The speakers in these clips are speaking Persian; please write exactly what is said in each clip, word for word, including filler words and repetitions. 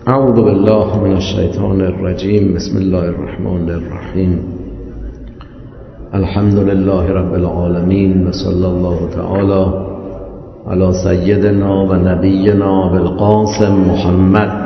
اعوذ بالله من الشیطان الرجیم. بسم الله الرحمن الرحیم. الحمد لله رب العالمین و صلی الله تعالی علی سیدنا و نبینا بالقاسم محمد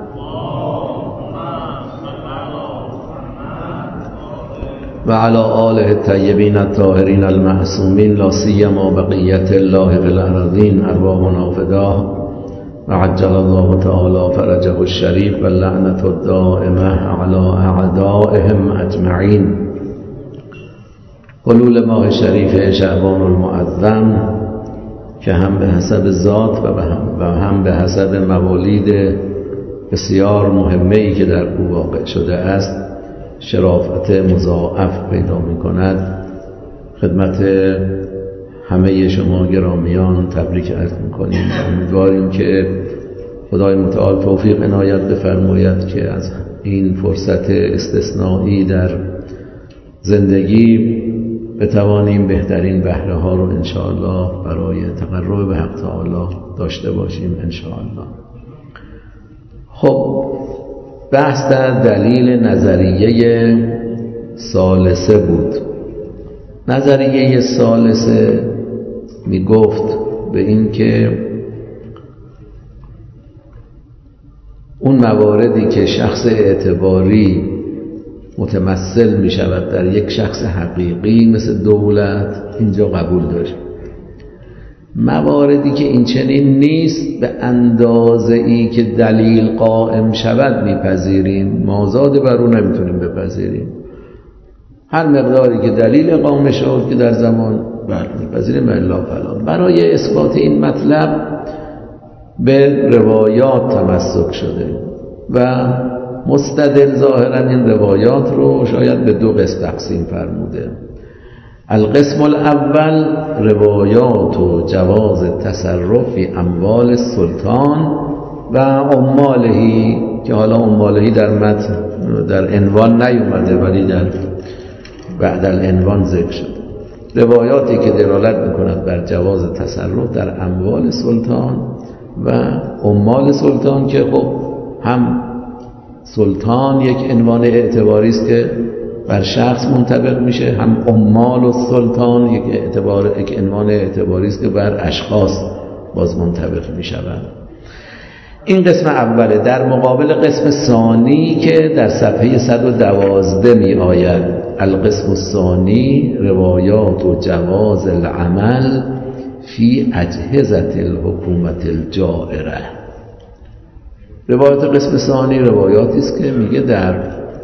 و علی آله الطیبین الطاهرین المعصومین، لا سیما بقیت الله فی الارضین، ارواحنا فداه و عجل الله تعالی فرجه الشریف و لعنت الدائمه علی اعدائهم اجمعین. حلول ماه شریف شعبان المعظم که هم به حسب ذات و هم به حسب موالید بسیار مهمه‌ای که در او واقع شده است شرافت مضاعف پیدا می کند. خدمت همه شما گرامیان تبریک عرض می کنیم. امیدواریم که خدای متعال توفیق عنایت بفرماید که از این فرصت استثنایی در زندگی بتوانیم بهترین بهره ها رو انشاءالله برای تقرب به حق تعالی داشته باشیم انشاءالله. خب بحث در دلیل نظریه ثالثه بود. نظریه ثالثه می گفت به این که اون مواردی که شخص اعتباری متمثل می شود در یک شخص حقیقی مثل دولت اینجا قبول داشت. مواردی که این چنین نیست به اندازه ای که دلیل قائم شود میپذیریم، مازاد بر او نمیتونیم بپذیریم. هر مقداری که دلیل قائم شد که در زمان بله میپذیریم الا فلان. برای اثبات این مطلب به روایات تمسک شده و مستدل ظاهرا این روایات رو شاید به دو قسم تقسیم فرموده. القسم الاول روایات و جواز تصرف فی اموال السلطان و عمالهی که حالا عمالهی در متن در عنوان نیومده ولی در بعد العنوان ذکر شد. روایاتی که دلالت میکند بر جواز تصرف در اموال سلطان و عمال سلطان که خب هم سلطان یک عنوان اعتباری است که بر شخص منطبق میشه، هم عمال و سلطان یک اعتبار یک عنوان اعتباری است که بر اشخاص باز منطبق میشوند. این قسم اوله. در مقابل قسم ثانی که در صفحه صد و دوازده می آید. القسم الثانی روایات و جواز العمل فی اجهزه الحکومت الجائره. روایات قسم ثانی روایاتی است که میگه در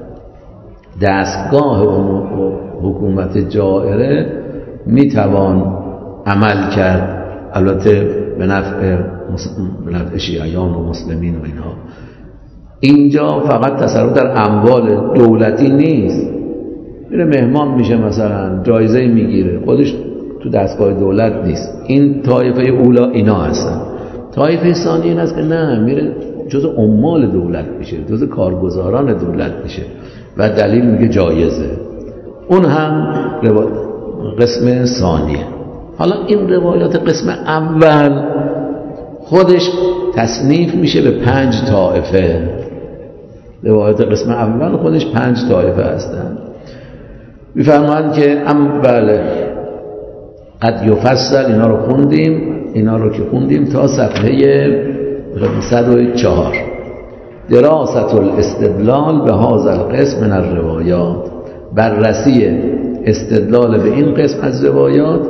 دستگاه حکومت جائره میتوان عمل کرد، البته به نفع به نفع شیعیان و مسلمین و اینها. اینجا فقط تصرف در اموال دولتی نیست. میره مهمان میشه مثلا جایزه میگیره، خودش تو دستگاه دولت نیست. این طایفه اولا اینا هستن. طایفه ثانی این است که نه، میره جزء عمال دولت میشه، جزء کارگزاران دولت میشه و دلیل میگه جایزه. اون هم روایت قسم ثانیه. حالا این روایات قسم اول خودش تصنیف میشه به پنج طایفه. روایات قسم اول خودش پنج طایفه هستن. میفرمایند که ام بله قد یفصل، اینا رو خوندیم، اینا رو که خوندیم تا صفحه صد و چهار. دراسة الاستدلال به هذا القسم من الروایات، بررسی استدلال به این قسم از روایات.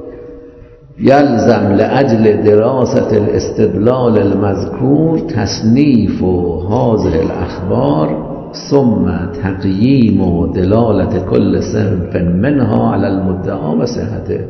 یلزم لاجل دراسة الاستدلال المذکور تصنیف هذه الاخبار ثم تقییم و دلالت کل صنف منها علی المدعا و صحته.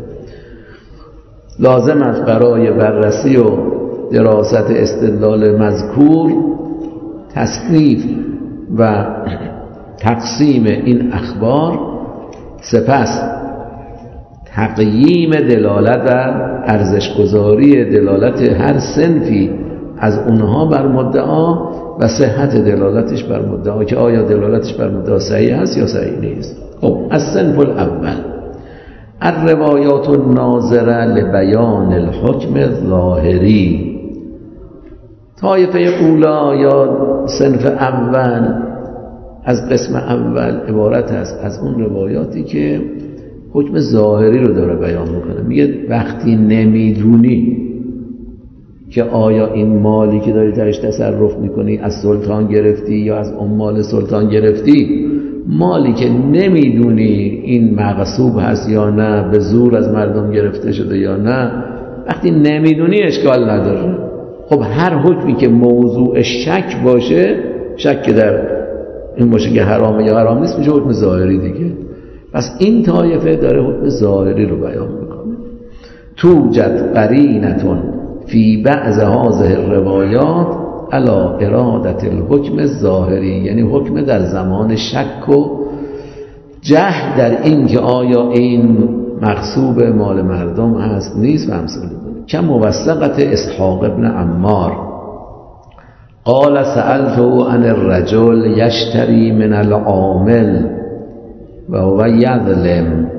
لازم است برای بررسی و دراست استدلال مذکور تصنیف و تقسیم این اخبار، سپس تقییم دلالت و ارزشگذاری دلالت هر صنفی از اونها بر مدعا و صحت دلالتش بر مدعا که آیا دلالتش بر مدعا صحیح هست یا صحیح نیست. خب الصنف الاول الروایات الناظره لبیان الحکم الظاهری. طایفه اولا یا صنف اول از قسم اول عبارت است از اون روایاتی که حکم ظاهری رو داره بیان میکنه. میگه وقتی نمیدونی که آیا این مالی که داری درش تصرف میکنی از سلطان گرفتی یا از عمال سلطان گرفتی، مالی که نمیدونی این مغصوب هست یا نه، به زور از مردم گرفته شده یا نه، وقتی نمیدونی اشکال نداره. خب هر حکمی که موضوع شک باشه، شک در این باشه که حرامه یا حرام نیست، میشه حکم ظاهری دیگه. پس این طایفه داره حکم ظاهری رو بیان میکنه. توجد قرینتون فی بعض هذه الروایات علی ارادت الحکم ظاهری، یعنی حکم در زمان شک و جهل در این که آیا این مغصوب مال مردم هست نیست و امثال که موثقت اسحاق ابن عمار قال سألته عن الرجل یشتری من العامل و هو یظلم.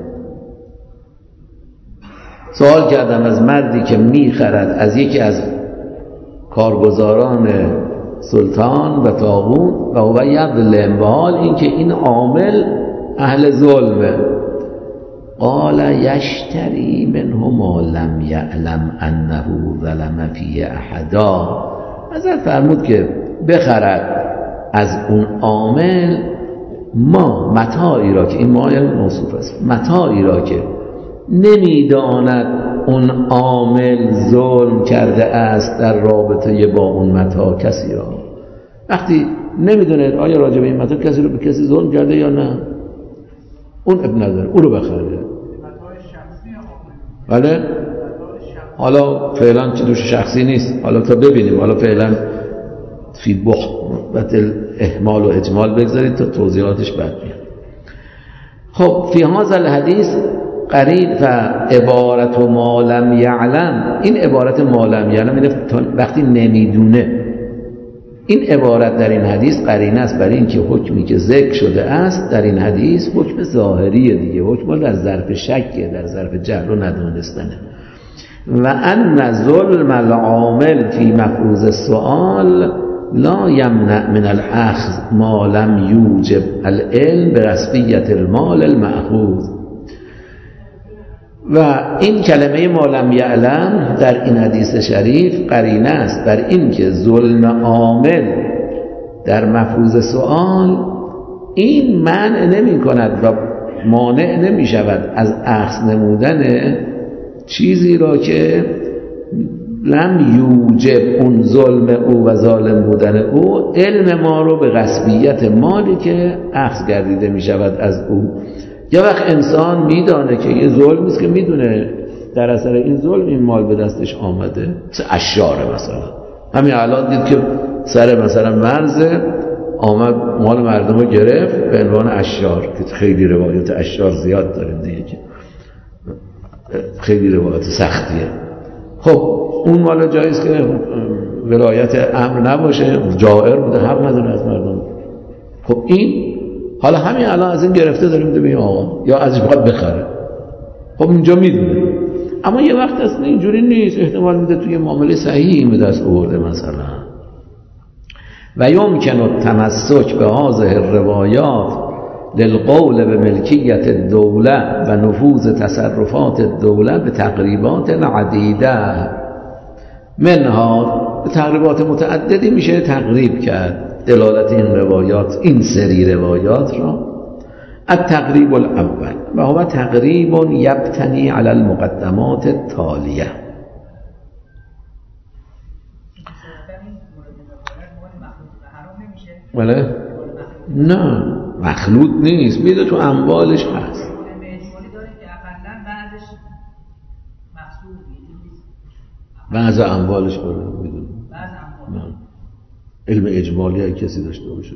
سوال کردم از مردی که میخرد از یکی از کارگزاران سلطان و طاغوت و هو یظلم، و حال اینکه این عامل اهل ظلمه. قال یشتری منه ما لم یعلم انه ظلم فی احدا. حضرت فرمود که بخرد از اون عامل ما متاعی را که این ما یعنی موصوف است، متاعی را که نمیداند اون عامل ظلم کرده است در رابطه با اون متاع کسی را. وقتی نمیدونه آیا راجع به این متاع کسی رو به کسی ظلم کرده یا نه، اون اب نداره، اون رو بخره. بله حالا فعلا چه دوش شخصی نیست، حالا تا ببینیم، حالا فعلا فی بحبت احمال و اجمال بگذارید تا توضیحاتش بعد میاد. خب فی هذا الحدیث قرین و عبارت و ما لم یعلم، این عبارت ما لم یعلم اینه وقتی نمیدونه. این عبارت در این حدیث قرینه است برای اینکه حکمی که ذکر شده است در این حدیث حکم ظاهریه دیگه، حکم در ظرف شکه، در ظرف جهل و ندونستنه. و ان ظلم العامل فی مفروض السؤال لا یمنع من الاخذ ما لم یوجب العلم برسمیت المال المأخوذ. و این کلمه ما لم یعلم در این حدیث شریف قرینه است بر این که ظلم عامل در مفروض سؤال این منع نمی کند و مانع نمی شود از اخذ نمودن چیزی را که لم یوجب اون ظلم او و ظالم بودن او علم ما رو به غصبیت مالی که اخذ گردیده می شود از او. یه وقت انسان میدانه که یه ظلم است که میدونه در اثر این ظلم این مال به دستش آمده، مثل اشاره مثلا همین الان دید که سر مثلا مرزه آمد مال مردم رو گرفت به عنوان اشار، که خیلی روایت اشار زیاد داریم دیگه که خیلی روایت سختیه. خب اون مال جایز که ولایت امر نباشه، جائر بوده، حق نداره از مردم. خب این حالا همین الان از این گرفته داریم میده به این آقا یا از این باید بخره. خب اینجا میدونه، اما یه وقت اصلا اینجوری نیست، احتمال میده توی معامله صحیحی به دست آورده مثلا. و یمکن التمسک به هذه الروایات للقول به ملکیت الدوله و نفوذ تصرفات الدوله به تقریبات عدیده منها، به تقریبات متعددی میشه تقریب کرد دلالت این روایات، این سری روایات را. التقریب الاول و هو تقریب یبتنی علی المقدمات التالیه. بله نه مخلوط نیست، میده تو اموالش هست. بعض اموالش برای میدونه، علم اجمالی های کسی داشته باشه.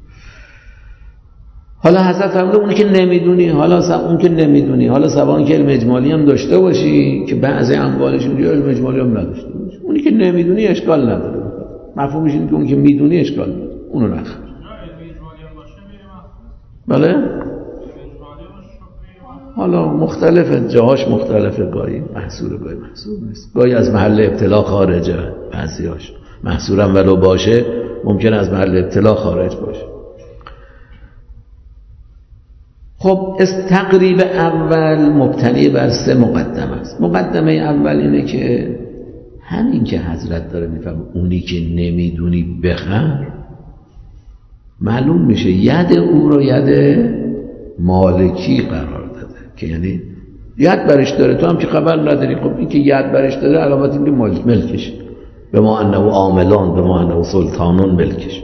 حالا حضرت فرموده اونی که نمیدونی، حالا سب... اون که نمیدونی، حالا سبان که علم اجمالی هم داشته باشی که بعضی اموالش اینجا علم اجمالی هم نداشته باشی، اونی که نمیدونی اشکال نداره. مفهومش اینه که اون که میدونی اشکال نداره، اونو نخر. بله حالا مختلفه، جاهاش مختلفه، گاهی محصول گاهی محصول نیست، گاهی از محل ابتلا خارجه، بعضیاش محصورم ولو باشه ممکن از محل ابتلا خارج باشه. خب از تقریب اول مبتنی بر سه مقدمه است. مقدمه اول اینه که همین که حضرت داره میفهمه اونی که نمیدونی بخر، معلوم میشه ید او رو ید مالکی قرار داده، که یعنی ید برش داره تو هم که خبر نداری. خب این که ید برش داره علامت این که ملکش، به ما انه عاملان به ما انه سلطانون ملکش.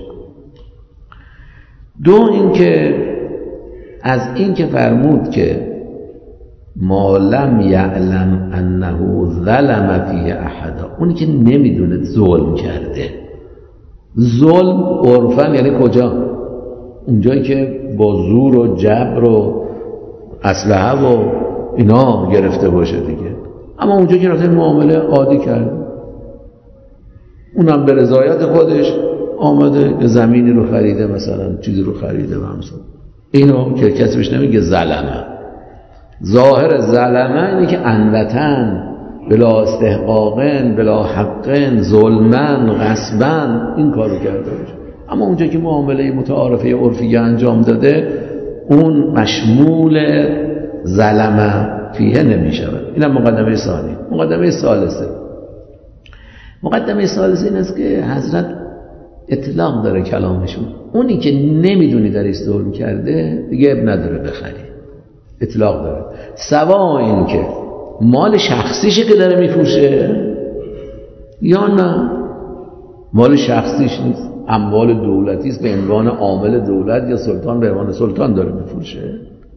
دو این که از این که فرمود که ما لم یعلم انه ظلم فیه احدا، اونی که نمیدونه ظلم کرده. ظلم عرفاً یعنی کجا؟ اونجایی که با زور و جبر و اسلحه و اینا گرفته باشه دیگه. اما اونجایی که رفته معامله عادی کرده، اونم به رضایت خودش آمده که زمینی رو خریده، مثلا چیزی رو خریده و همسان، اینو که کسی بهش نمیگه ظلمه. ظاهر ظلمه اینه که عنوتن بلا استحقاقن بلا حقن ظلمن غصبن این کارو کرده باشه. اما اونجا که معامله متعارفه عرفی انجام داده، اون مشمول ظلمه فیه نمی شود. اینم مقدمه ثانی. مقدمه ثالثه مقدمه ثالثه این است که حضرت اطلاق داره کلامشون، اونی که نمیدونی درش ظلم کرده دیگه اب نداره بخری، اطلاق داره. سوا این که مال شخصیشه که داره میفروشه یا نه مال شخصیش نیست، اموال دولتی است، به عنوان عامل دولت یا سلطان به عنوان سلطان داره میفروشه،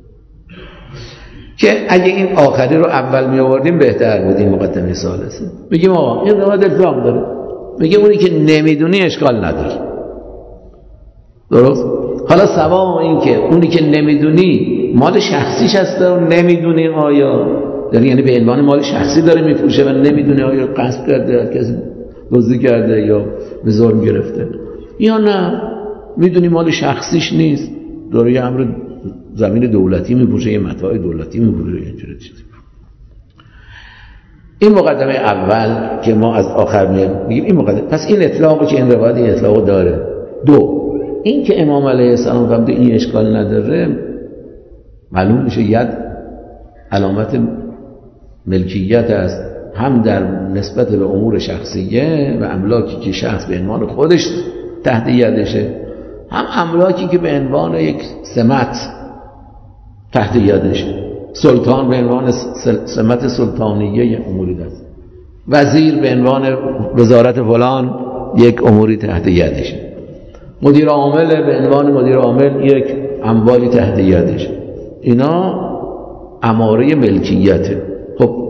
که اگه این آخری رو اول می آوردیم بهتر بود. این مقدمه ثالثه. بگیم آقا این روایت اطلاق داره، میگه اونی که نمیدونی اشکال نداره، درست؟ حالا سوا این که اونی که نمیدونی مال شخصیش هست و نمیدونی آیا داره، یعنی به عنوان مال شخصی داره میفروشه و نمیدونی آیا قصد کرده، کسی دزدی کرده یا به ظلم گرفته، یا نه میدونی مال شخصیش نیست، داره یه امر زمین دولتی میفروشه، یه متاع دولتی میفروشه، اینجوری چیزی. این مقدمه اول که ما از آخر میگیم این مقدمه. پس این اطلاقی که این روایت این اطلاق داره. دو این که امام علیه السلام فرمود این اشکال نداره، معلوم میشه ید علامت ملکیت است، هم در نسبت به امور شخصیه و املاکی که شخص به عنوان خودش تحت یدشه، هم املاکی که به عنوان یک سمت تحت یدشه. سلطان به عنوان سمت سلطانیه اموری دست، وزیر به عنوان وزارت فلان یک اموری تحت یدشه، مدیر عامل به عنوان مدیر عامل یک اموالی تحت یدشه. اینا اماره ملکیته. خب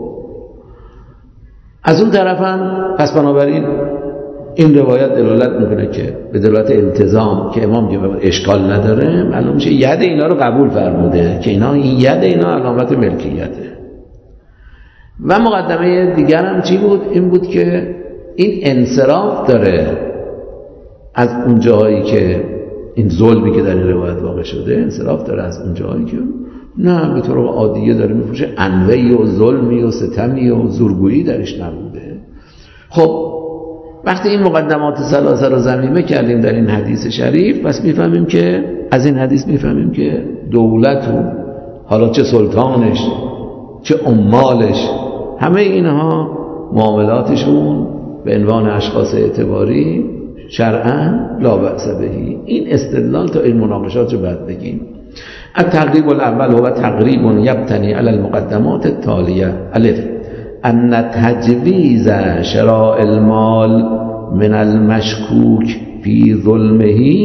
از اون طرف هم پس بنابراین این روایت دلالت میکنه که به دلالت التزام که امام که اشکال نداره، معلوم میشه ید اینا رو قبول فرموده که اینا این ید اینا علامت ملکیته. و مقدمه دیگر هم چی بود؟ این بود که این انصراف داره از اون جایی که این ظلمی که در این روایت واقع شده، انصراف داره از اون جایی که نه به طور عادیه داره میفروشه، انوعی و ظلمی و ستمی و زورگویی درش نبوده. خب وقتی این مقدمات ثلاثه رو ضمیمه کردیم در این حدیث شریف، پس میفهمیم که از این حدیث میفهمیم که دولت و حالا چه سلطانش چه عمالش، همه اینها معاملاتشون به عنوان اشخاص اعتباری شرعاً لا بأس بهی. این استدلال تا این مناقشات رو بعد بگیم. التقریب الاول هو تقریب یبتنی علی المقدمات التالیه. الف ان تجویز شراء المال من المشکوک فی ظلمه،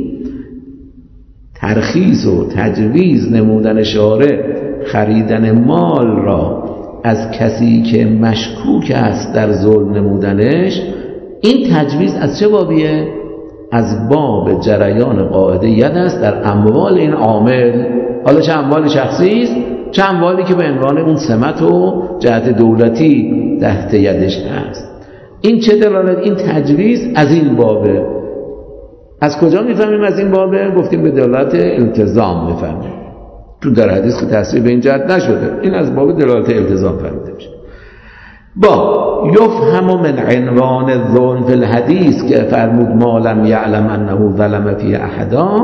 ترخیص و تجویز نمودن شارع خریدن مال را از کسی که مشکوک است در ظلم نمودنش. این تجویز از چه بابیه؟ از باب جریان قاعده ید است در اموال این عامل، حالا چه اموال شخصی است چه اموالی که به عنوان اون سمت و جهت دولتی تحت یدش هست. این چه دلالت؟ این تجویز از این بابه. از کجا میفهمیم از این بابه؟ گفتیم به دلالت التزام میفهمیم، چون در حدیث که تصریح به این جهت نشده، این از باب دلالت التزام فهمیده میشه. با یفهم من عنوان الظلم فی الحدیث که فرمود ما لم یعلم انه ظلم فی احدا،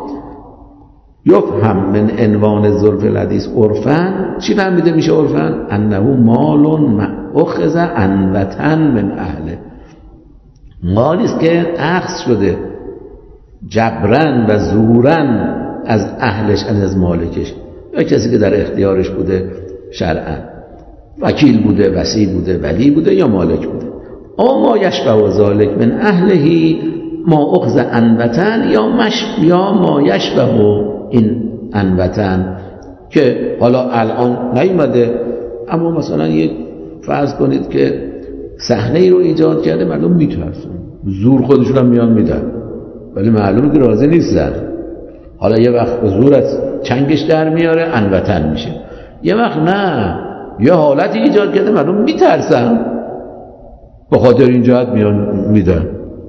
یفهم من عنوان الظلم فی الحدیث عرفاً، چی فهمیده میشه عرفاً؟ انه مال اخذ عنوة من اهله، مالی است که اخذ شده جبران و زورن از اهلش، از مالکش، یا کسی که در اختیارش بوده شرعاً، وکیل بوده، وصی بوده، ولی بوده یا مالک بوده. او ما یشبه ذلک من اهلهی ما اخذ عنوة، یا مش یا ما یشبه این عنوة که حالا الان نیومده، اما مثلا یک فرض کنید که صحنه ای رو ایجاد کرده، مردم میترسن، زور خودشون هم میان میدن، ولی معلومه که راضی نیستن. حالا یه وقت زور از چنگش در میاره، عنوة میشه. یه وقت نه، یه حالتی ایجاد کرده مردم میترسن، به خاطر این جهت میان میدن.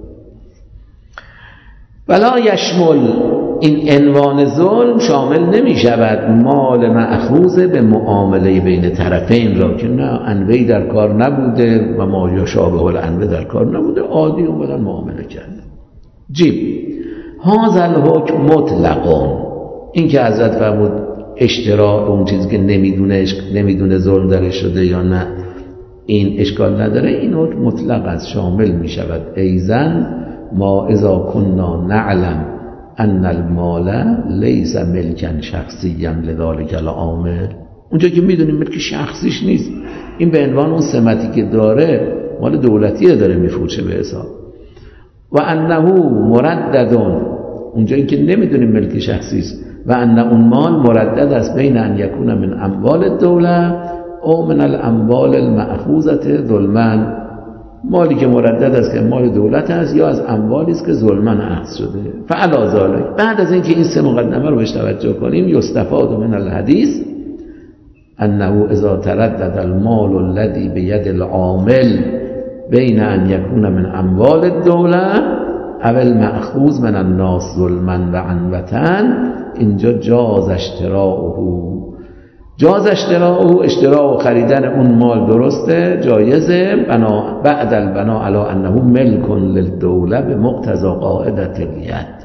ولا یشمل، این عنوان ظلم شامل نمی شود مال مأخوذ به معامله بین طرفین را که نه انوی در کار نبوده و ما یا شابه الانوی در کار نبوده، عادی اومدن معامله کرده. جیب هذا الحکم مطلقان، این که حضرت فرمود اشتراع اون چیزی که نمیدونه نمیدونه ظلم درش شده یا نه، این اشکال نداره، این حکم مطلق است، شامل می شود ایزن ما اذا کننا نعلم ان المال لیس ملکا شخصیا لذلک العامل، اونجا که میدونیم ملک شخصیش نیست، این به عنوان اون سمتی که داره مال دولتیه داره میفروشه به حساب، و انه مردد، اونجایی که نمیدونیم ملک شخصی است، و ان اون مال مردد است بین ان یکون من اموال الدوله او من الاموال المأخوذة ظلما، مالی که مردد است که مال دولت است یا از اموالی است که ظلما اخذ شده. فعلی ذلک، بعد از اینکه این سه مقدمه رو بهش توجه کنیم، یستفاد من الحدیث انه اذا تردد المال الذي بید العامل بین ان یکون من اموال الدوله او المأخوذ من الناس ظلما و عنوة، اینجا جاز اشتراؤه، جاز اشتراؤه، اشتراء و خریدن اون مال درسته، جایزه، بنا بعد البنا علی انه ملک للدوله به مقتضی قاعده الید.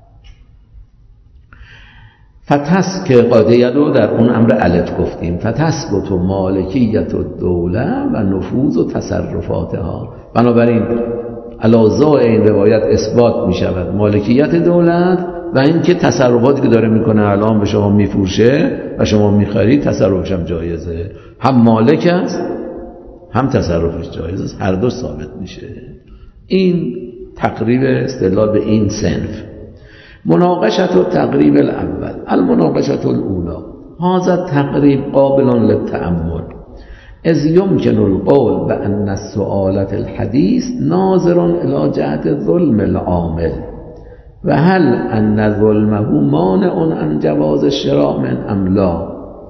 فتس که قاعده رو در اون امر الف گفتیم، فتثبت مالکیت الدوله و نفوذ و تصرفاتها، بنابراین علاوه این روایت اثبات می شود مالکیت دولت و اینکه تصرفاتی که داره میکنه الان به شما میفروشه و شما میخرید تصرفش هم جایزه، هم مالک است هم تصرفش جایزه است، هر دو ثابت میشه. این تقریب استدلال به این صنف. مناقشت و تقریب الاول، المناقشت الاولا، هذا تقریب قابل للتأمل، اذ يمكن القول بأن السؤال في الحديث ناظر إلى جهة ظلم العامل و هل ان ظلمه مانع عن جواز الشراء من ام لا.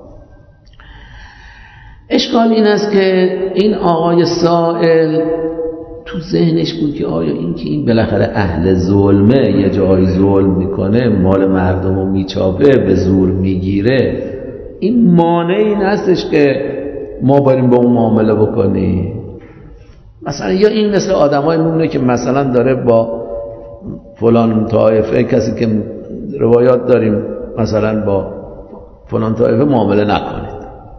اشکال این است که این آقای سائل تو ذهنش بود که آیا این که این بالاخره اهل ظلمه، یه جایی ظلم میکنه، مال مردم رو میچاپه، به زور میگیره، این مانع این هستش که ما بریم با اون معامله بکنیم. مثلا یا این مثل آدمای میمونه که مثلا داره با فلان طایفه، کسی که روایات داریم مثلا با فلان طایفه معامله نکنید،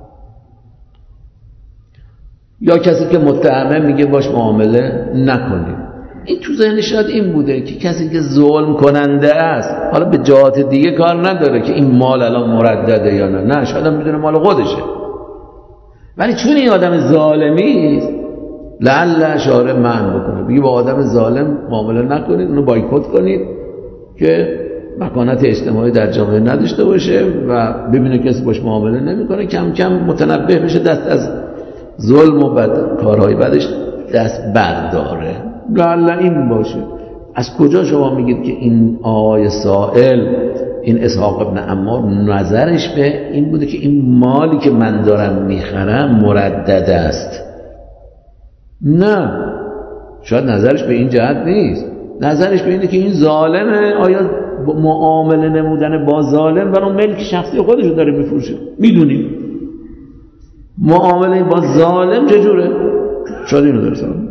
یا کسی که متهمه میگه باش معامله نکنید. این تو ذهنش شاید این بوده که کسی که ظلم کننده است، حالا به جهات دیگه کار نداره که این مال الان مردده یا نه، نه شاید هم میدونه مال خودشه، ولی چون این آدم ظالمی است لعل شارع منع بکنه، بگی با آدم ظالم معامله نکنید، اونو بایکوت کنید که مکانت اجتماعی در جامعه نداشته باشه و ببینه کسی باش معامله نمیکنه، کم کم متنبه بشه، دست از ظلم و بد کارهای بدش دست برداره. لعل این باشه. از کجا شما میگید که این آقای سائل، این اسحاق ابن عمار، نظرش به این بوده که این مالی که من دارم میخرم مردد است؟ نه، شاید نظرش به این جهت نیست، نظرش به اینه که این ظالمه، آیا معامله نمودن با ظالم برای ملک شخصی خودشو داره میفروشه؟ میدونیم معامله با ظالم چجوره؟ شاید اینو درست کنم.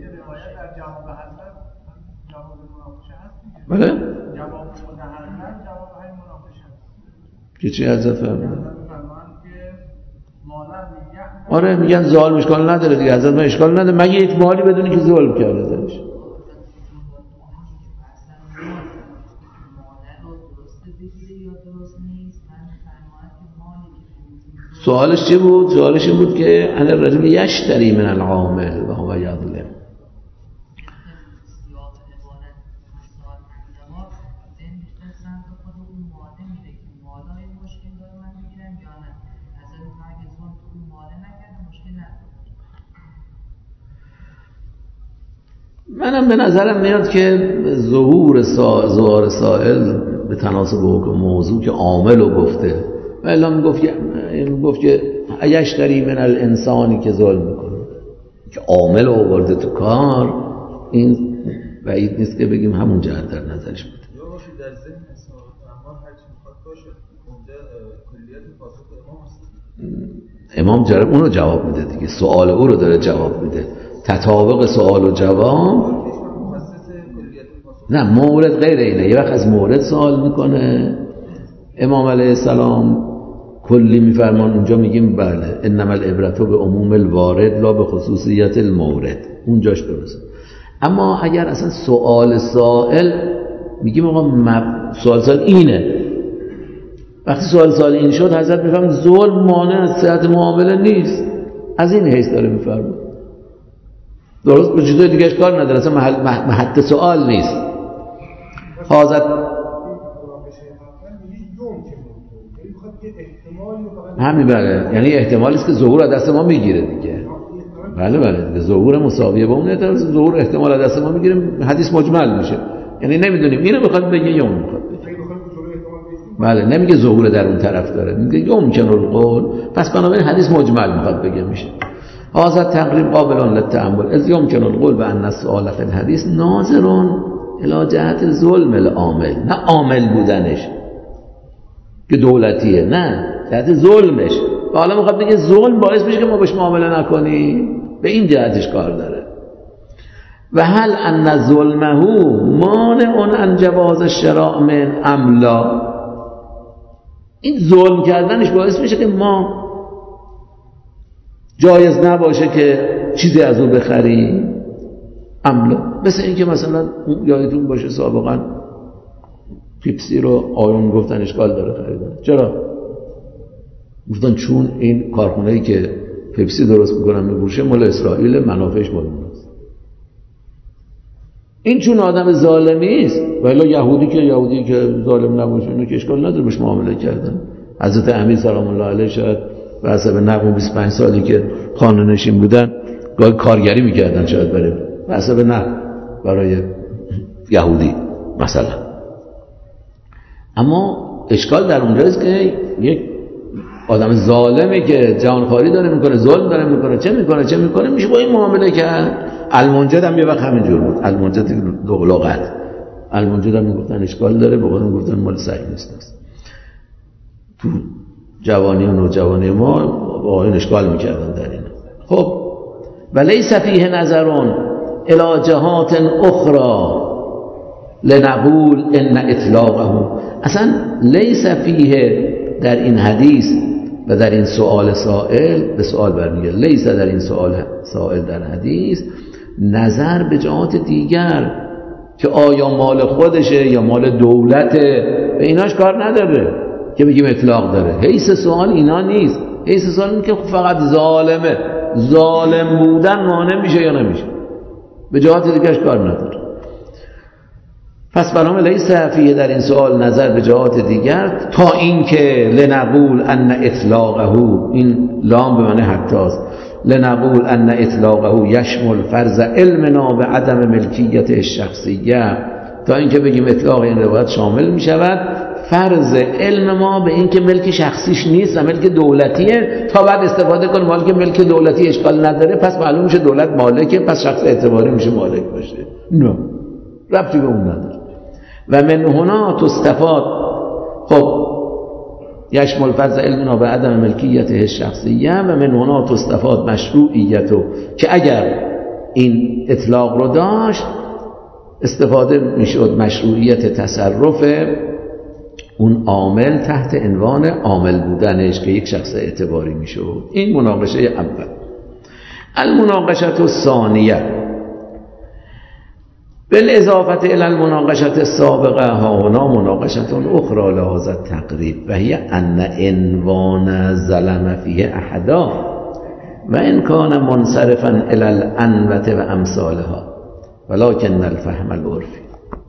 بله؟ که چی حضرت فرمودن؟ آره میگن ظالم اشکال نداره دیگه، حضرت من اشکال نداره مگه یک مالی بدونی که ظلم کرده درش. سوالش چی بود؟ سوالش این بود که ان الرجل یشتری من العامل و هو یظلم. منم به نظرم میاد که ظهور سا... ظهور سائل به تناسب حکم موضوع که عامل رو گفته و الا میگفت میگفت که یشتری من الانسانی که ظلم میکنه که عامل رو آورده تو کار، این بعید نیست که بگیم همون جهت در نظرش بوده. یا باشه در ذهن انسان اما هر چی میخواد باشه اونجا کلیت پاسخ امام است. امام جرب اون رو جواب میده دیگه، سوال او رو داره جواب میده، تطابق سوال و جواب. نه مورد غیر اینه، یه وقت از مورد سوال میکنه امام علیه السلام کلی میفرمان، اونجا میگیم بله انما العبرة به عموم الوارد لا به خصوصیت المورد، اونجاش درسته. اما اگر اصلا سوال سائل میگیم آقا مب... سوال سائل اینه، وقتی سوال سائل این شد حضرت میفرمان ظلم مانع از صحت معامله نیست، از این حیث داره میفرمان. درست به چیزای دیگه کار نداره، اصلا محل محط سوال نیست. حاضر همین بله، یعنی احتمالی است که ظهور از دست ما میگیره دیگه. بله بله دیگه ظهور مساویه با اون احتمال، ظهور احتمال از دست ما میگیره، حدیث مجمل میشه، یعنی نمیدونیم اینو میخواد بگه یا اون میخواد بگه. بله نمیگه ظهور در اون طرف داره، میگه یمکن القول، پس بنابراین حدیث مجمل میخواد بگه میشه. هذا تقریب قابل للتأمل اذ يمكن القول بأن السؤال في الحديث ناظر الى جهت ظلم العامل، نه عامل بودنش که دولتیه، نه جهت ظلمش. و حالا میخواد بگه ظلم باعث میشه که ما بهش معامله نکنیم، به این جهتش کار داره. و هل ان ظلمه مانع عن جواز الشراء من املا، این ظلم کردنش باعث میشه که ما جایز نباشه که چیزی از او بخریم املا. مثل این که مثلا یادتون باشه سابقا پیپسی رو آیون گفتن اشکال داره خریدن. چرا؟ گفتن چون این کارخونه‌ای که پیپسی درست میکنن میفروشه مال اسرائیل، منافعش مال اوناست. این چون آدم ظالمی است، ولی یهودی که یهودی که ظالم نباشه اینو که اشکال نداره بهش معامله کردن. حضرت امیر سلام الله علیه شاید به حسب نقل بیست و پنج سالی که خانه نشین بودن گاهی کارگری میکردن، شاید برای به حسب نقل برای یهودی مثلا. اما اشکال در اونجاست که یک آدم ظالمی که جهانخواری داره میکنه، ظلم داره میکنه، چه میکنه چه میکنه میشه با این معامله کرد. المنجد هم یه وقت همینجور بود، المنجد دوغلاقت، المنجد هم میگفتن اشکال داره، به خودم میگفتن مال صحیح نیست. تو جوانی و نوجوانی ما با این اشکال میکردن در این. خب ولیس فیه نظرون الی جهات اخرى لنقول ان اطلاقه، اصلا لیس فیه در این حدیث و در این سؤال سائل، به سؤال برمیگرد، لیس در این سؤال سائل در حدیث نظر به جهات دیگر که آیا مال خودشه یا مال دولته، به ایناش کار نداره که بگیم اطلاق داره. حیث سوال اینا نیست، حیث سوال اینه که فقط ظالمه، ظالم بودن مانع میشه یا نمیشه، به جهات دیگرش کار نداره. پس برنامه لیس فیه در این سوال نظر به جهات دیگر تا اینکه لنقول ان اطلاقه، این لام به معنی حتی است، لنقول ان اطلاقه یشمل فرض علمنا به عدم ملکیت الشخصیه، تا اینکه بگیم اطلاق این روایت شامل می شود فرض علم ما به این که ملک شخصیش نیست و ملک دولتیه، تا بعد استفاده کنیم حالا که ملک دولتی اشکال نداره پس معلوم میشه دولت مالکه، پس شخص اعتباری میشه مالک باشه. نه ربطی به اون نداره. و من هنا تستفاد. خب یشمل فرض علمنا به عدم ملکیت شخصیه و من هنا تستفاد مشروعیتو، که اگر این اطلاق رو داشت استفاده میشد مشروعیت تصرف اون عامل تحت عنوان عامل بودنش که یک شخص اعتباری میشد. این مناقشه اول. المناقشه الثانیه بالاضافه الى المناقشه السابقه ها هنا مناقشه اخرى لهذا التقریب و هي ان عنوان ظلم فيه احدا و ان کان منصرفا الى الانوة و امثالها ولكن الفهم العرفی.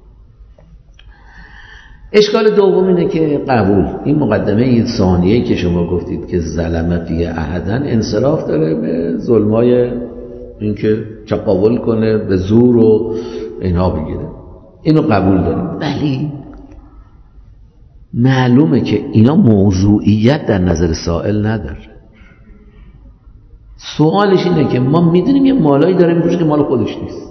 اشکال دوم اینه که قبول این مقدمه ثانیه‌ای که شما گفتید که ظلم فی احدا انصراف داره به ظلمای اینکه تقابل کنه به زور و اینها بگیره، اینو قبول داریم، ولی معلومه که اینا موضوعیت در نظر سائل نداره. سوالش اینه که ما میدونیم یه مالایی داره میفروشه که مال خودش نیست.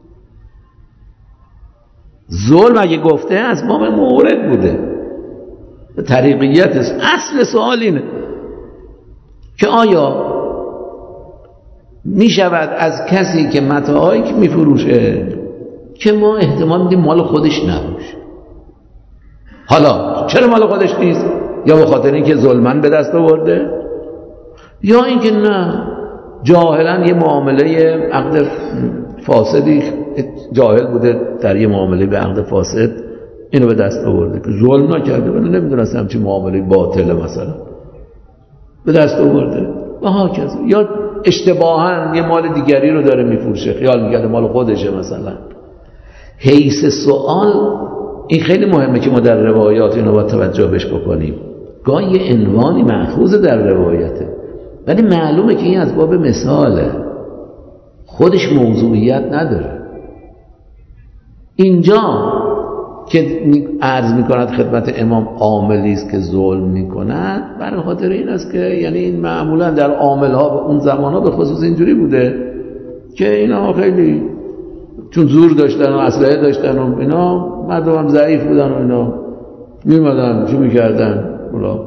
ظلم اگه گفته از باب مورد بوده، طریقیت است. اصل سوال اینه که آیا می شود از کسی که متاعی که می فروشه که ما احتمال میدیم مال خودش نباشه، حالا چرا مال خودش نیست؟ یا به خاطر اینکه ظلمن به دست آورده، یا اینکه نه جاهلا یه معامله عقد فاسدی جاهل بوده در یه معامله به عقد فاسد اینو به دست آورده که ظلم نکرده ولی نمیدونستم چی معامله باطله مثلا به دست آورده و هاکذا، یا اشتباهاً یه مال دیگری رو داره میفروشه خیال میکرده مال خودشه مثلا. حیث سوال این خیلی مهمه که ما در روایات اینو با توجه بهش بکنیم. گاهی یه عنوانی مأخوذ در روایته ولی معلومه که این از باب مثاله، خودش موضوعیت نداره. اینجا که عرض میکند خدمت امام عاملی است که ظلم میکند، برای خاطر این است که یعنی این معمولا در عاملها به اون زمانها به خصوص اینجوری بوده که اینا خیلی چون زور داشتن و اسلحه داشتن و اینا مردم هم ضعیف بودن و اینا میمدن چی میکردن، اونا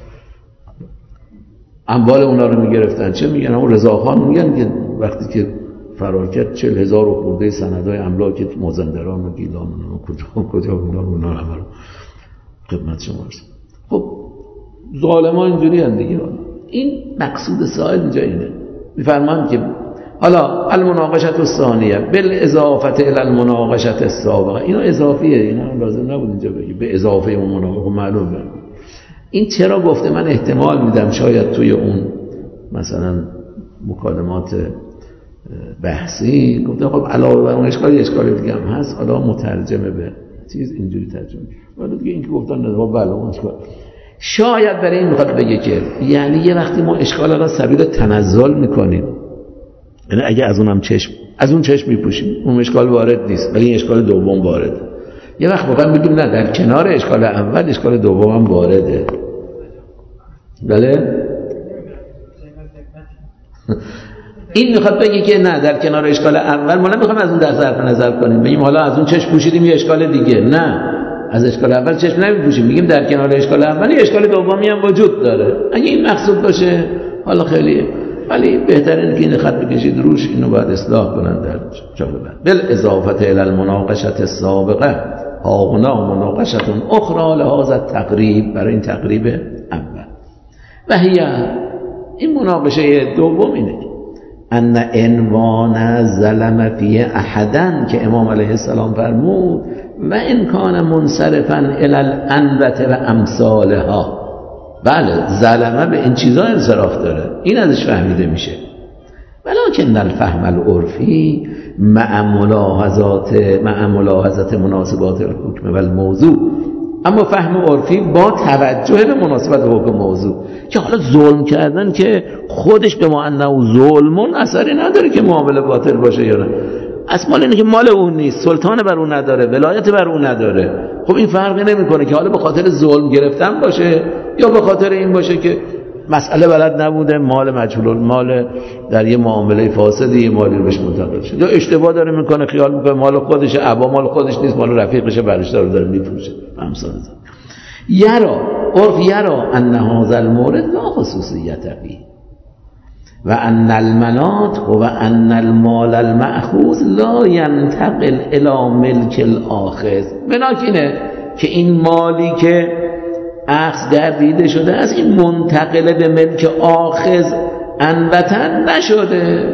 اموال اونا رو میگرفتن. چه میگن؟ همون رضاخان میگن که وقتی که فرار کرد چل هزار و خورده سندهای املاک مازندران و گیلان و کجا کجا اونا رو اونا همه رو خدمت شما رسید. خب ظالمان اینجوری هم دیگه. این مقصود سائل اینجا اینه، میفرمان که حالا المناقشه الثانیه بالاضافه الى المناقشه السابقه، اینا اضافیه، اینا لازم نبود اینجا بگی به اضافه اون مناقشه معلومه. این چرا گفته؟ من احتمال میدم شاید توی اون مثلا مکالمات بحثی گفته خب علاوه بر اون اشکالی اشکال دیگه هم هست، حالا مترجمه به چیز اینجوری ترجمه ولی دیگه این که گفتن نه بله اون اشکال شاید برای این میخواد بگه که یعنی یه وقتی ما اشکال را سبیل تنزل میکنیم، یعنی اگه از اونم چشم از اون چشم میپوشیم اون اشکال وارد نیست ولی این اشکال دوم وارده، یه وقت واقعا بگیم نه در کنار اشکال اول اشکال دوم هم وارده. بله این میخواد بگه که نه در کنار اشکال اول ما نمیخوایم از اون در صرف نظر کنیم بگیم حالا از اون چشم پوشیدیم یه اشکال دیگه، نه از اشکال اول چشم نمیپوشیم، میگیم در کنار اشکال اول یه اشکال دومی هم وجود داره. اگه این مقصود باشه حالا خیلیه، ولی بهتره که این خط بکشید روش، اینو باید اصلاح کنن در چاپ بعد. بالاضافه الی المناقشه السابقه ها هنا مناقشه اخرى لهذا التقریب، برای این تقریب اول. و هی این مناقشه دوم اینه ان عنوان ظلم فی احدا که امام علیه السلام فرمود و ان کان منصرفا الی الانوة و امثالها، بله ظلمه به این چیزا انصراف داره، این ازش فهمیده میشه. ولکن الفهم العرفی مع ملاحظات مع ملاحظات مناسبات الحکم و الموضوع، اما فهم عرفی با توجه به مناسبت حکم موضوع، که حالا ظلم کردن که خودش به معنی ظلمون اثری نداره که معامله باطل باشه یا نه، اصل اینه که مال اون نیست، سلطان بر اون نداره، ولایت بر اون نداره. خب این فرقی نمیکنه که حالا به خاطر ظلم گرفتن باشه یا به خاطر این باشه که مسئله بلد نبوده، مال مجهول المال در یه معامله فاسدی یه مالی رو بهش منتقل شد، یا اشتباه داره میکنه خیال میکنه مال خودشه، ابا مال خودش نیست، مال رفیقشه برش داره داره میفروشه. امثال یرا عرف یرا ان هذا المورد لا خصوصیت فیه و ان المنات و ان المال المأخوذ لا ينتقل الى ملک الاخذ. ملاک اینه که این مالی که اخذ گردیده شده از این منتقل به ملک آخذ انبتن نشده.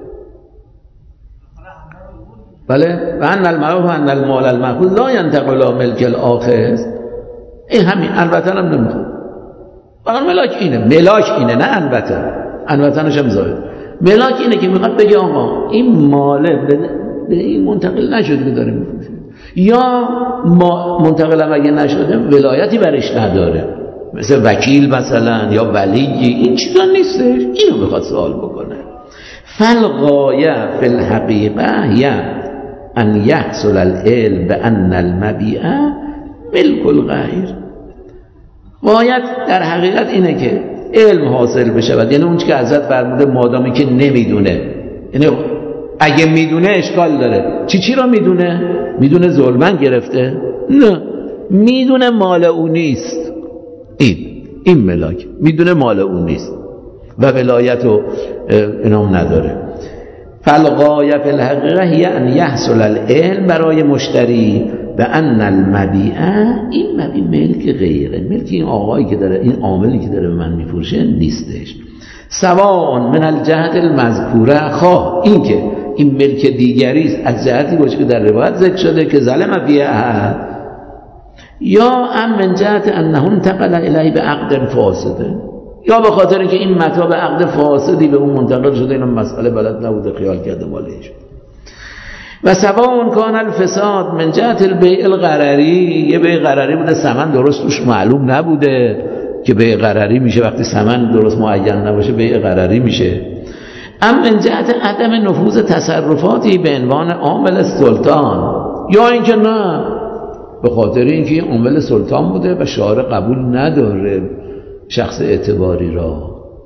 بله و ان المال و ان المال المأخوذ لا ينتقل الى ملک الاخذ. این همین البته هم نمیخواد، فقط ملاک اینه. ملاک اینه نه البته، البته‌اش هم زاید. ملاک اینه که میخواد بگه آقا این ماله به این منتقل نشده که داره میفروشه، یا ما منتقل هم اگه نشده ولایتی برش نداره، مثل وکیل مثلا یا ولی، این چیزا نیستش. اینو میخواد سوال بکنه. فالغایه فی الحقیقه یا ان یحصل العلم بان المبیع ملک الغیر. غایت در حقیقت اینه که علم حاصل بشه، یعنی اون چی که حضرت فرموده مادامی که نمیدونه، یعنی اگه میدونه اشکال داره. چی چی را میدونه؟ میدونه ظلمن گرفته؟ نه، میدونه مال اون نیست. این این ملاک میدونه مال اون نیست و ولایت و انام نداره. فالغایه فی الحقیقه هی ان یحصل العلم برای مشتری به ان المبیع، این مبیع ملک غیره، ملک این آقایی که داره، این عاملی که داره به من میفروشه نیستش. سواء من الجهت المذکوره، خواه این که این ملک دیگری است از جهتی باشه که در روایت ذکر شده که ظلم فیه احد، یا ام من جهت انه انتقل الیه به عقد فاسده، یا به خاطر که این متاع به عقد فاسدی به اون منتقل شده، این مسئله بلد نبوده خیال کرده مالش. و سواء کان الفساد من جهت البیع الغرری، یه بیع غرری بوده، ثمن درست توش معلوم نبوده که بیع غرری میشه، وقتی ثمن درست معین نباشه بیع غرری میشه. ام من جهت عدم نفوذ تصرفاتی به عنوان عامل سلطان، یا اینکه نه به خاطر اینکه این عامل سلطان بوده و شارع قبول نداره شخص اعتباری را.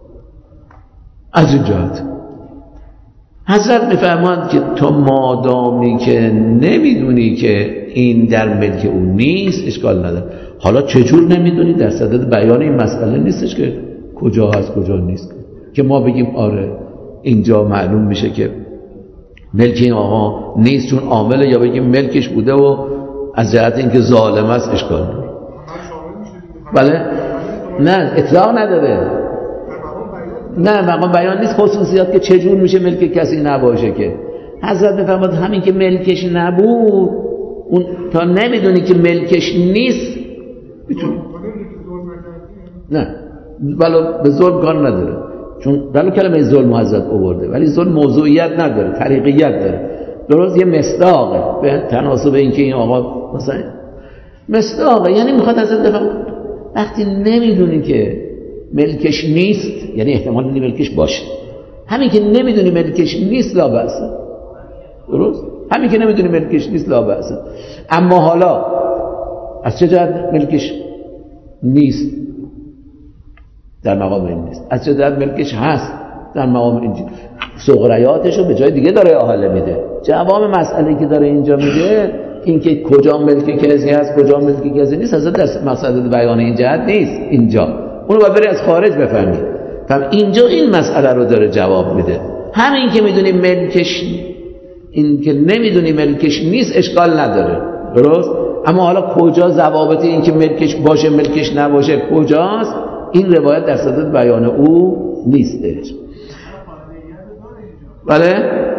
از این جهت حضرت میفرماند که تو مادامی که نمیدونی که این در ملک اون نیست اشکال نداره. حالا چجور نمیدونی؟ در صدد بیان این مسئله نیستش که کجا هست کجا نیست، که ما بگیم آره اینجا معلوم میشه که ملک این آقا نیست چون عامله، یا بگیم ملکش بوده و از جهت اینکه ظالم است اشکال نداره. بله نه اطلاق نداره، نه مقام بیان نیست. خصوصیات که چجور میشه ملک کسی نباشه، که حضرت میفرماد همین که ملکش نبود، اون تا نمیدونی که ملکش نیست میتونی نه ولو به ظلم کار نداره، چون ولو کلمه ظلم حضرت آورده ولی ظلم موضوعیت نداره، طریقیت داره. درست یه مصداقه به تناسب اینکه این آقا مثلا مصداقه، یعنی میخواد حضرت بفرماد وقتی نمیدونی که ملکش نیست، یعنی احتمال اینه ملکش باشه، همین که نمیدونی ملکش نیست لا بأسه. درست؟ همین که نمیدونی ملکش نیست لا بأسه. اما حالا از چه جهت ملکش نیست؟ در مقام این نیست. از چه جهت ملکش هست؟ در مقام این سغریاتش رو به جای دیگه داره احاله میده. جواب مسئله که داره اینجا میگه این که کجا ملک کسی هست کجا ملک کسی نیست اصلا در مقصد بیان این جهت نیست. اینجا اونو باید بری از خارج بفهمی. پس اینجا این مسئله رو داره جواب میده. همین که میدونی ملکش، این که نمیدونی ملکش نیست اشکال نداره. درست؟ اما حالا کجا ضوابط این که ملکش باشه ملکش نباشه کجاست؟ این روایت در صدد بیان او نیستش. بله؟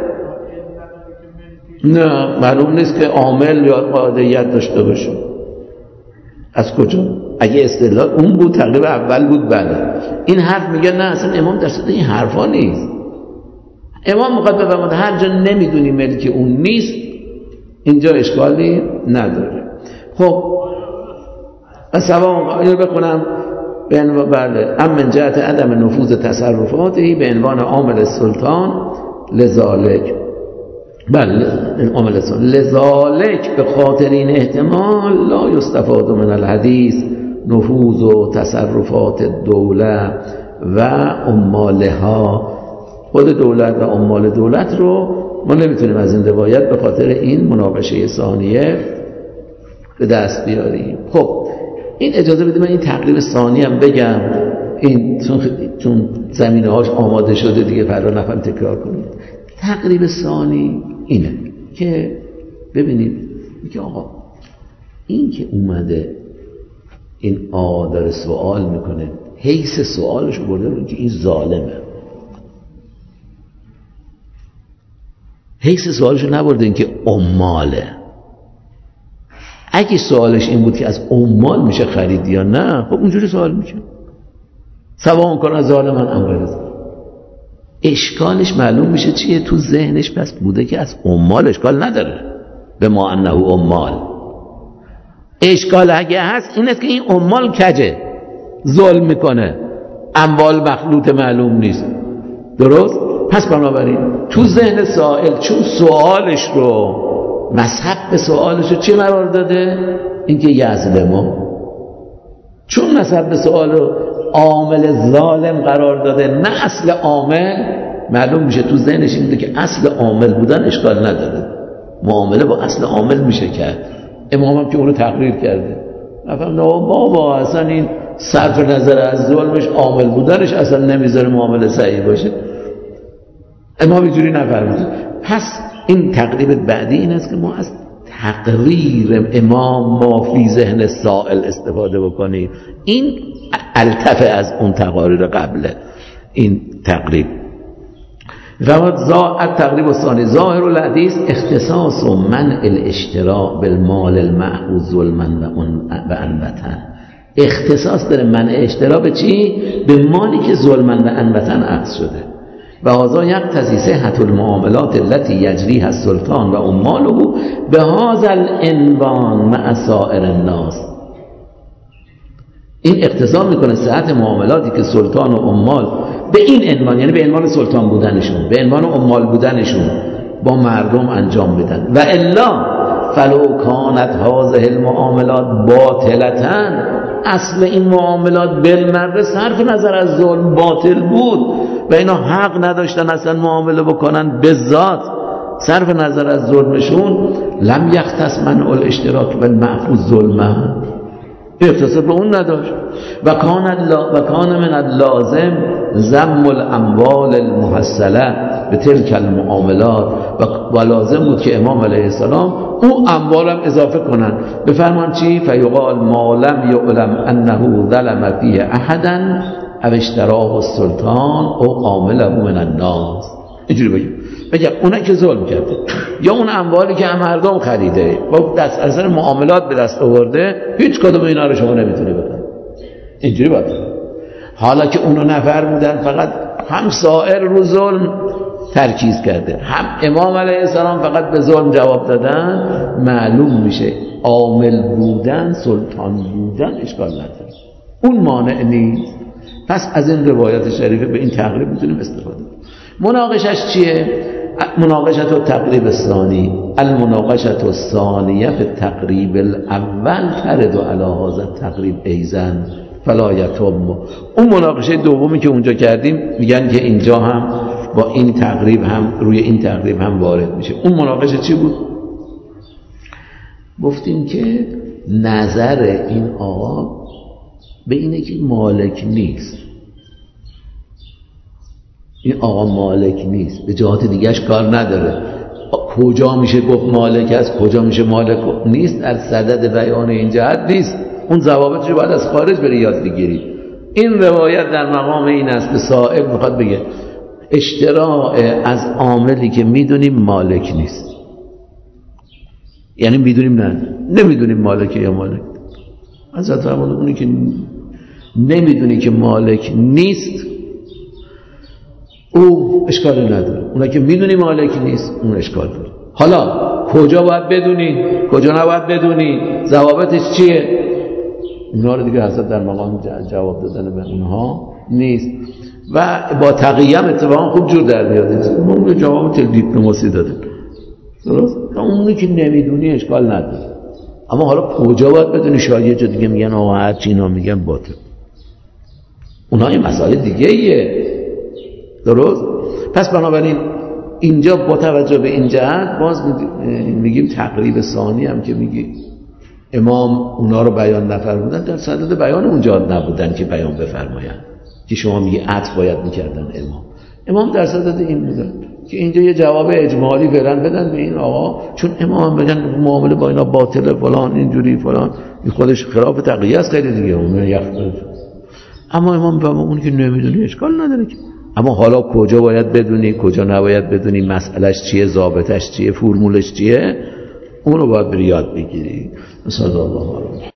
نه معلوم نیست که عامل یا قاعدیت داشته باشه. از کجا؟ اگه استدلال اون بود تقریبا اول بود بله. این حرف میگه نه اصلا امام در صدد این حرفا نیست. امام میخواد بفرماید هر جا نمیدونی ملک اون نیست اینجا اشکالی نداره. خب سوا اینو بکنم به عنوان بله ام من جهت عدم نفوذ تصرفاتی به عنوان عامل سلطان لذالک، بله عامل سلطان لذالک به خاطر این احتمال لا یستفاد من الحدیث نفوذ و تصرفات دوله و عمالها. خود دولت و عمال دولت رو ما نمیتونیم از این روایت به خاطر این مناقشه ثانیه به دست بیاریم. خب این اجازه بده من این تقریب ثانی هم بگم، این چون زمینه هاش آماده شده دیگه فردا نفهم تکرار کنید. تقریب ثانی اینه که ببینید میگه آقا این که اومده این آقا داره سوال میکنه، حیث سوالش رو برده رو که این ظالمه، حیث سوالش رو نبرده این که عماله. اگه سوالش این بود که از عمال میشه خرید یا نه، خب اونجوری سوال میشه سوا کن از ظالمن ام غیر ظالم. اشکالش معلوم میشه چیه تو ذهنش، پس بوده که از عمال اشکال نداره به ما انه عمال. اشکال اگه هست این است که این عمال کجه، ظلم میکنه، اموال مخلوط معلوم نیست، درست؟ پس بنابراین تو ذهن سائل چون سوالش رو مذهب به سوالش رو چی قرار داده؟ اینکه یظلمو، چون مذهب به سوال رو عامل ظالم قرار داده نه اصل عامل، معلوم میشه تو ذهنش این که اصل عامل بودن اشکال نداره، معامله با اصل عامل میشه کرد. امام هم که اون رو تقریر کرده، نفهم بابا اصلا این صرف نظر از ظلمش عامل بودنش اصلا نمیذاره معامله صحیح باشه. امام اینجوری نفرمود. پس این تقریب بعدی این است که ما از تقریر امام ما فی ذهن سائل استفاده بکنیم. این التفه از اون تقاریر قبله. این تقریب رواد زا التقریب الثانی ظاهر الحدیث اختصاص و منع الاشتراء بالمال المأخوذ ظلما و عنبتا. اختصاص داره منع اشتراء به چی؟ به مالی که ظلما و عنبتا اخذ شده. و هذا یقتضی صحة المعاملات التي یجریها السلطان و عماله بهذا العنوان مع سائر الناس. این اقتضا میکنه صحت معاملاتی که سلطان و عمال به این عنوان، یعنی به عنوان سلطان بودنشون، به عنوان عمال بودنشون با مردم انجام بدن. و الا فلو کانت هذه المعاملات باطلتن، اصل این معاملات بالمره صرف نظر از ظلم باطل بود و اینا حق نداشتن اصلا معامله بکنن به ذات صرف نظر از ظلمشون، لم یختص منع الاشتراک بالمأخوذ ظلما، اختصاص به اون نداشت. و کان و کان من اللازم ضم الاموال المحصله به تلک المعاملات، و لازم بود که امام علیه السلام او اموال هم اضافه کنن، بفرمان چی؟ فیقال ما لم یعلم انه ظلم فیه احدا او اشتراه السلطان او عامله من الناس. اینجوری بگیم بگم اونایی که ظلم کرده یا اون اموالی که مردم خریده با دست اثر معاملات به دست آورده، هیچ کدوم اینا رو شما نمیتونی بکنی. اینجوری باید. حالا که اونو نفرمودن، فقط هم سائر رو ظلم ترکیز کرده، هم امام علیه السلام فقط به ظلم جواب دادن، معلوم میشه عامل بودن، سلطان بودن اشکال نداره، اون مانع نیست. پس از این روایت شریفه به این تقریب میتونیم استفاده کنیم. مناقشش چیه؟ مناقشت و تقریب ثانی المناقشت و ثانیه فی تقریب الاول ترد و علی هذا تقریب ایزن فلا یتم. اون مناقشه دومی که اونجا کردیم میگن که اینجا هم با این تقریب هم روی این تقریب هم وارد میشه. اون مناقشه چی بود؟ گفتیم که نظر این آقا به اینه که مالک نیست، این آقا مالک نیست، به جهات دیگهش کار نداره. کجا میشه گفت مالک است، کجا میشه مالک نیست، از صدد بیان این جهت نیست. اون ضوابطش رو باید از خارج بری یاد بگیری. این روایت در مقام این است که سائل میخواد بگه اشتراع از عاملی که میدونیم مالک نیست، یعنی میدونیم نه نمیدونیم مالک یا مالک. حضرت فرمود اونی که نمیدونی که مالک نیست او اشکال نداره، اونایی که میدونی مالک نیست اون اشکال داره. حالا کجا باید بدونی، کجا نباید بدونی، ضوابطش چیه، اینا رو دیگه حضرت در مقام جواب دادن به اونها نیست. و با تقییم اتفاقا خوب جور در میاد، اون جواب تل دیپلماسی داده، درست؟ اونی که نمیدونی اشکال نداره. اما حالا کجا باید بدونی، شاید یه جا دیگه میگن آقا هر چی اینا میگن باطل، اونها یه مسئله دیگه ایه، درست؟ پس بنابراین اینجا با توجه به این جهت باز میگیم تقریب ثانی هم که میگی امام اونا رو بیان نفرمودن، در صدد بیان اونجا نبودن که بیان بفرمایند که شما میگی عطف باید میکردن امام. امام در صدد این بودن که اینجا یه جواب اجمالی فعلا بدن به این آقا، چون امام بگن معامله با اینا باطله فلان اینجوری فلان، این خودش خلاف تقیه است خیلی دیگه اون یخ. اما امام به اون که نمیدونی اشکال نداره که، اما حالا کجا باید بدونی کجا نباید بدونی، مسئلهش چیه، ضابطش چیه، فرمولش چیه، اون رو باید بری یاد بگیری. صلی الله علیه